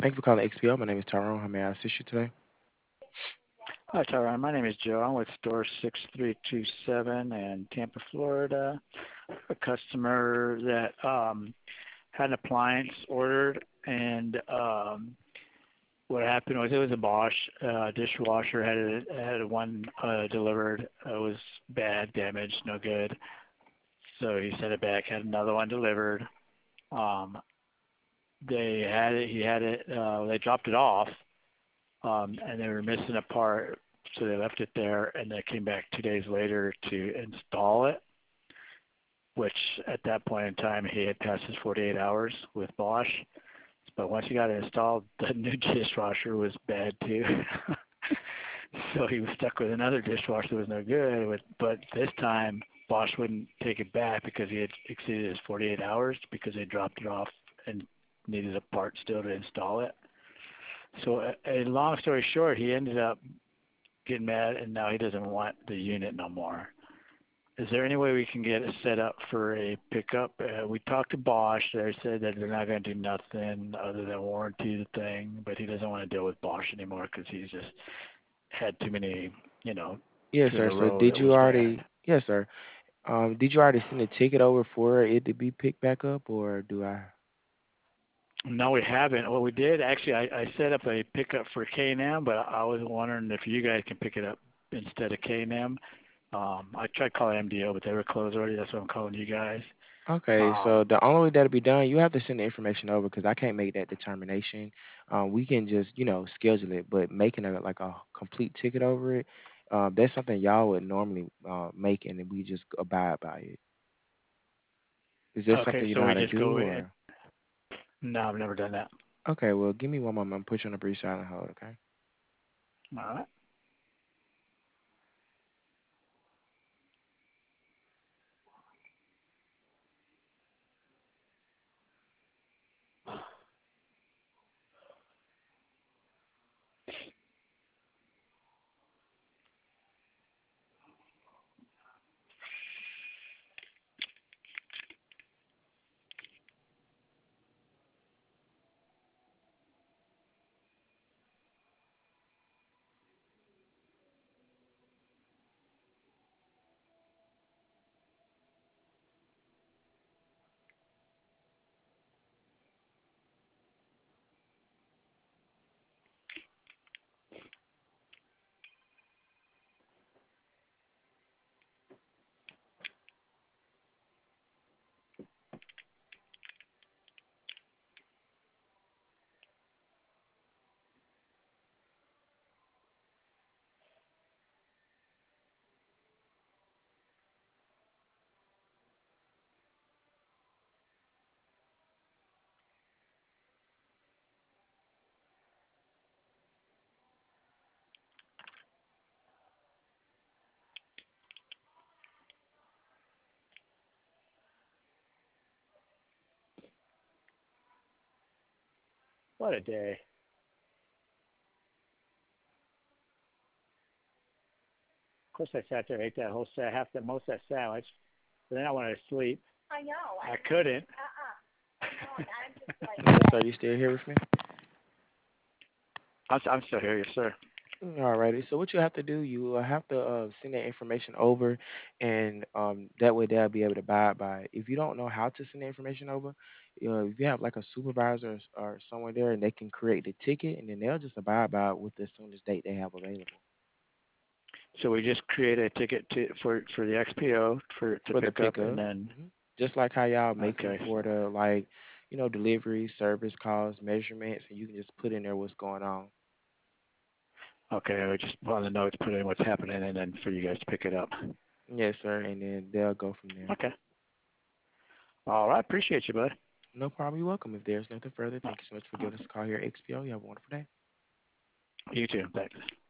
Thank you for calling XPO. My name is Tyrone. How may I assist you today? Hi, Tyrone. My name is Joe. I'm with Store 6327 in Tampa, Florida. A customer that had an appliance ordered, and what happened was it was a Bosch dishwasher. Had one delivered. It was bad, damaged, no good. So he sent it back. Had another one delivered. Um, they had it. He had it. They dropped it off, and they were missing a part, so they left it there, and they came back 2 days later to install it, which at that point in time he had passed his 48 hours with Bosch. But once he got it installed, the new dishwasher was bad too. So he was stuck with another dishwasher that was no good. But this time Bosch wouldn't take it back because he had exceeded his 48 hours because they dropped it off and needed a part still to install it. So a long story short, he ended up getting mad, and now he doesn't want the unit no more. Is there any way we can get it set up for a pickup? We talked to Bosch. They said that they're not going to do nothing other than warranty the thing, but he doesn't want to deal with Bosch anymore because he's just had too many, you know, Yes, two in sir. a So row did that you was bad. already? Yes, sir. Did you already send a ticket over for it to be picked back up, or do I? No, we haven't. Well, we did actually. I set up a pickup for K&M, but I was wondering if you guys can pick it up instead of K&M. I tried calling MDO, but they were closed already. That's why I'm calling you guys. Okay, Um, so the only way that'll be done, you have to send the information over because I can't make that determination. We can just, schedule it, but making a complete ticket over it, that's something y'all would normally make, and then we just abide by it. Is that something okay, you know so how we to just do, go in. or? No, I've never done that. Okay, well, give me one moment. I'm put you on a brief silent hold. Okay. All right. What a day. Of course, I sat there, ate that whole half that most of that sandwich. But then I wanted to sleep. I know. I couldn't. No, and I'm just like, Yes, sir. You still here with me? I'm still here, yes, sir. Alrighty. So what you have to do, you have to send that information over, and that way they'll be able to abide by it. If you don't know how to send the information over, if you have like a supervisor or someone there, and they can create the ticket, and then they'll just abide by it with the soonest date they have available So we just create a ticket for the XPO for to for the pick up, and pickup. then Just like how y'all make them okay, for the like, delivery, service calls, measurements, and you can just put in there what's going on. okay. I just on the notes put in what's happening, and then for you guys to pick it up. Yes, sir. And then they'll go from there. Okay. All right. Appreciate you, bud. No problem. You're welcome. If there's nothing further, thank you so much for giving us a call here at XPO. You have a wonderful day. You too. Thanks.